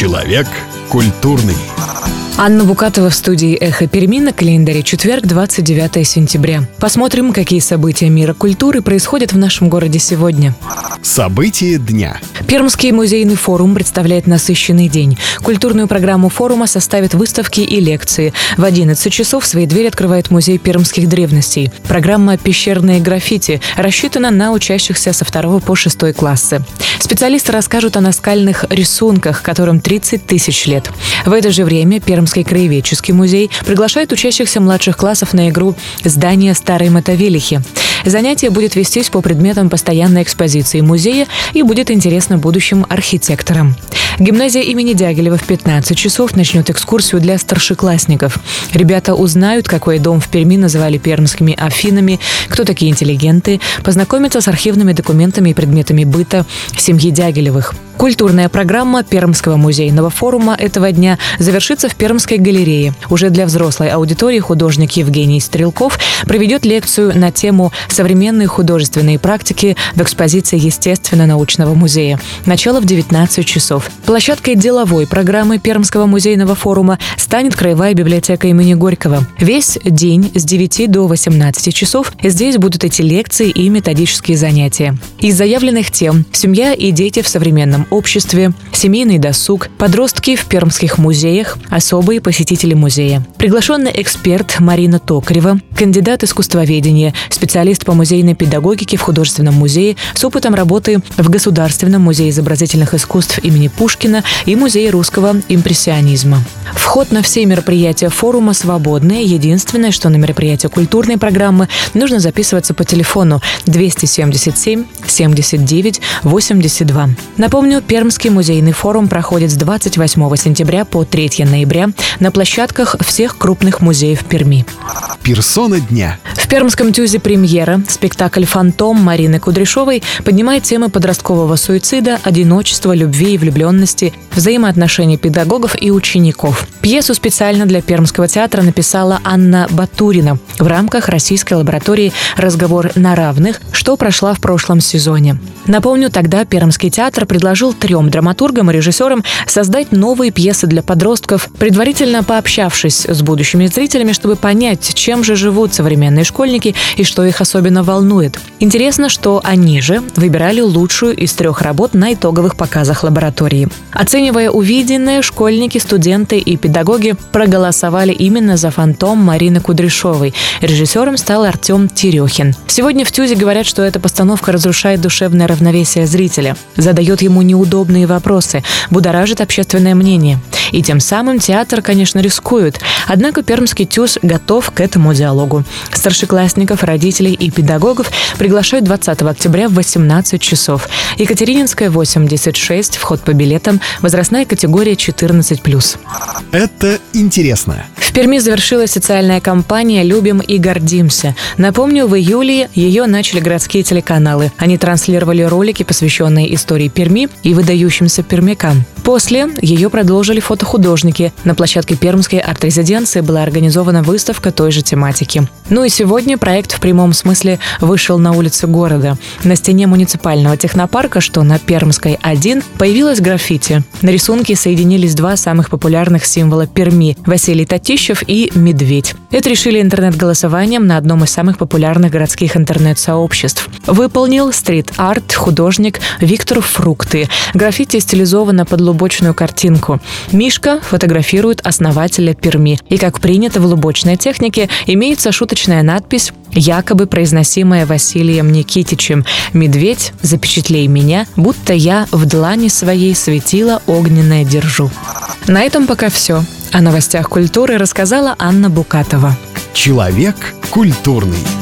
Человек культурный. Анна Букатова в студии «Эхо Перми», на календаре четверг, 29 сентября. Посмотрим, какие события мира культуры происходят в нашем городе сегодня. События дня. Пермский музейный форум представляет насыщенный день. Культурную программу форума составят выставки и лекции. В 11 часов свои двери открывает музей пермских древностей. Программа «Пещерные граффити» рассчитана на учащихся со 2 по 6 классы. Специалисты расскажут о наскальных рисунках, которым 30 тысяч лет. В это же время Пермский краеведческий музей приглашает учащихся младших классов на игру «Здание старой Мотовилихи». Занятие будет вестись по предметам постоянной экспозиции музея и будет интересно будущим архитекторам. Гимназия имени Дягилева в 15 часов начнет экскурсию для старшеклассников. Ребята узнают, какой дом в Перми называли пермскими Афинами, кто такие интеллигенты, познакомятся с архивными документами и предметами быта семьи Дягилевых. Культурная программа Пермского музейного форума этого дня завершится в Пермской галерее. Уже для взрослой аудитории художник Евгений Стрелков проведет лекцию на тему «Современные художественные практики» в экспозиции Естественно-научного музея. Начало в 19 часов. Площадкой деловой программы Пермского музейного форума станет Краевая библиотека имени Горького. Весь день с 9 до 18 часов здесь будут идти лекции и методические занятия. Из заявленных тем – семья и дети в современном обществе, семейный досуг, подростки в пермских музеях, особые посетители музея. Приглашенный эксперт Марина Токарева, кандидат искусствоведения, специалист по музейной педагогике в художественном музее с опытом работы в Государственном музее изобразительных искусств имени Пушкина и Музее русского импрессионизма. Вход на все мероприятия форума свободный. Единственное, что на мероприятие культурной программы нужно записываться по телефону 277 79 82. Напомню, Пермский музейный форум проходит с 28 сентября по 3 ноября на площадках всех крупных музеев Перми. Персона дня. В Пермском ТЮЗе премьера. Спектакль «Фантом» Марины Кудряшовой поднимает темы подросткового суицида, одиночества, любви и влюбленности, взаимоотношений педагогов и учеников. Пьесу специально для Пермского театра написала Анна Батурина в рамках российской лаборатории «Разговор на равных», что прошла в прошлом сезоне. Напомню, тогда Пермский театр предложил 3 драматургам и режиссерам создать новые пьесы для подростков, предварительно пообщавшись с будущими зрителями, чтобы понять, чем же живут современные школьники и что их особенно волнует. Интересно, что они же выбирали лучшую из 3 работ на итоговых показах лаборатории. Оценивая увиденное, школьники, студенты и педагоги проголосовали именно за «Фантом» Марины Кудряшовой. Режиссером стал Артем Терехин. Сегодня в ТЮЗе говорят, что эта постановка разрушает душевное равновесие зрителя, задает ему неудобные вопросы, будоражит общественное мнение. И тем самым театр, конечно, рискует. Однако Пермский ТЮЗ готов к этому диалогу. Старшеклассников, родителей и педагогов приглашают 20 октября в 18 часов. Екатерининская, 86, вход по билетам, возрастная категория 14+. Это интересно. В Перми завершилась социальная кампания «Любим и гордимся». Напомню, в июле ее начали городские телеканалы. Они транслировали ролики, посвященные истории Перми и выдающимся пермякам. После ее продолжили фотохудожники. На площадке Пермской арт-резиденции была организована выставка той же тематики. Ну и сегодня проект в прямом смысле вышел на улицы города. На стене муниципального технопарка, что на Пермской 1, появилось граффити. На рисунке соединились 2 самых популярных символа Перми – Василий Татищев и медведь. Это решили интернет-голосованием на одном из самых популярных городских интернет-сообществ. Выполнил стрит-арт художник Виктор Фрукты. Граффити стилизовано под лубочную картинку. Мишка фотографирует основателя Перми. И, как принято в лубочной технике, имеется шуточная надпись, якобы произносимая Василием Никитичем: «Медведь, запечатлей меня, будто я в длани своей светило огненное держу». На этом пока все. О новостях культуры рассказала Анна Букатова. Человек культурный.